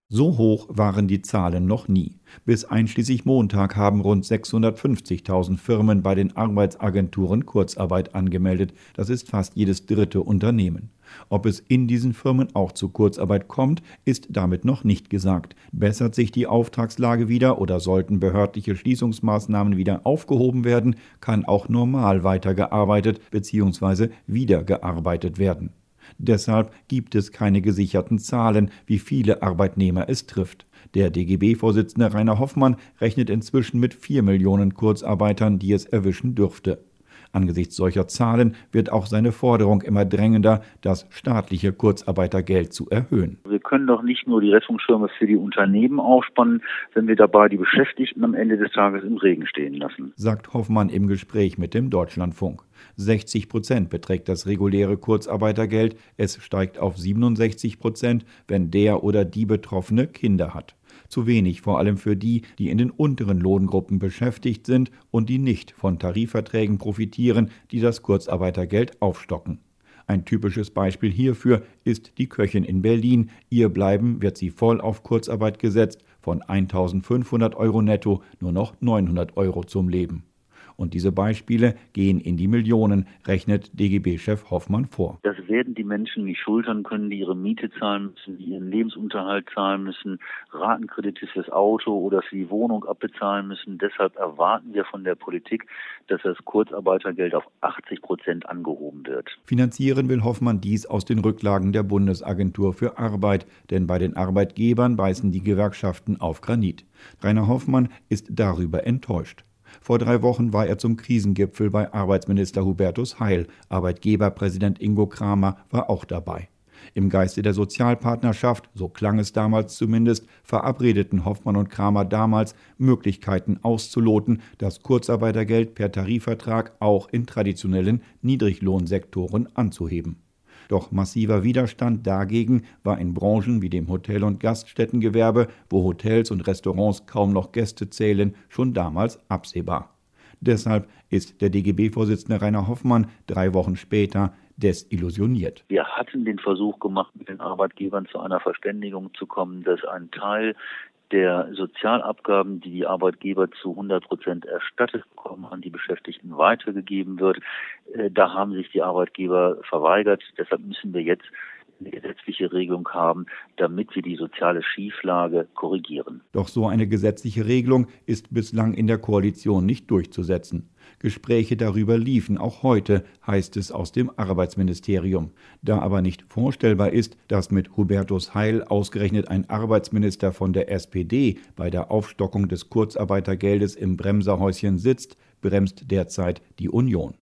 So hoch waren die Zahlen noch nie. Bis einschließlich Montag haben rund 650.000 Firmen bei den Arbeitsagenturen Kurzarbeit angemeldet. Das ist fast jedes dritte Unternehmen. Ob es in diesen Firmen auch zu Kurzarbeit kommt, ist damit noch nicht gesagt. Bessert sich die Auftragslage wieder oder sollten behördliche Schließungsmaßnahmen wieder aufgehoben werden, kann auch normal weitergearbeitet bzw. wieder gearbeitet werden. Deshalb gibt es keine gesicherten Zahlen, wie viele Arbeitnehmer es trifft. Der DGB-Vorsitzende Rainer Hoffmann rechnet inzwischen mit 4 Millionen Kurzarbeitern, die es erwischen dürfte. Angesichts solcher Zahlen wird auch seine Forderung immer drängender, das staatliche Kurzarbeitergeld zu erhöhen. Wir können doch nicht nur die Rettungsschirme für die Unternehmen aufspannen, wenn wir dabei die Beschäftigten am Ende des Tages im Regen stehen lassen, sagt Hoffmann im Gespräch mit dem Deutschlandfunk. 60% beträgt das reguläre Kurzarbeitergeld, es steigt auf 67%, wenn der oder die Betroffene Kinder hat. Zu wenig vor allem für die, die in den unteren Lohngruppen beschäftigt sind und die nicht von Tarifverträgen profitieren, die das Kurzarbeitergeld aufstocken. Ein typisches Beispiel hierfür ist die Köchin in Berlin. Ihr Bleiben wird sie voll auf Kurzarbeit gesetzt, von 1.500 € netto nur noch 900 € zum Leben. Und diese Beispiele gehen in die Millionen, rechnet DGB-Chef Hoffmann vor. Das werden die Menschen nicht schultern können, die ihre Miete zahlen müssen, die ihren Lebensunterhalt zahlen müssen, Ratenkredite fürs Auto oder für die Wohnung abbezahlen müssen. Deshalb erwarten wir von der Politik, dass das Kurzarbeitergeld auf 80% angehoben wird. Finanzieren will Hoffmann dies aus den Rücklagen der Bundesagentur für Arbeit, denn bei den Arbeitgebern beißen die Gewerkschaften auf Granit. Rainer Hoffmann ist darüber enttäuscht. Vor 3 Wochen war er zum Krisengipfel bei Arbeitsminister Hubertus Heil. Arbeitgeberpräsident Ingo Kramer war auch dabei. Im Geiste der Sozialpartnerschaft, so klang es damals zumindest, verabredeten Hoffmann und Kramer damals, Möglichkeiten auszuloten, das Kurzarbeitergeld per Tarifvertrag auch in traditionellen Niedriglohnsektoren anzuheben. Doch massiver Widerstand dagegen war in Branchen wie dem Hotel- und Gaststättengewerbe, wo Hotels und Restaurants kaum noch Gäste zählen, schon damals absehbar. Deshalb ist der DGB-Vorsitzende Rainer Hoffmann 3 Wochen später desillusioniert. Wir hatten den Versuch gemacht, mit den Arbeitgebern zu einer Verständigung zu kommen, dass ein Teil der Sozialabgaben, die die Arbeitgeber zu 100% erstattet bekommen, an die Beschäftigten weitergegeben wird. Da haben sich die Arbeitgeber verweigert. Deshalb müssen wir jetzt eine gesetzliche Regelung haben, damit wir die soziale Schieflage korrigieren. Doch so eine gesetzliche Regelung ist bislang in der Koalition nicht durchzusetzen. Gespräche darüber liefen auch heute, heißt es aus dem Arbeitsministerium. Da aber nicht vorstellbar ist, dass mit Hubertus Heil ausgerechnet ein Arbeitsminister von der SPD bei der Aufstockung des Kurzarbeitergeldes im Bremserhäuschen sitzt, bremst derzeit die Union.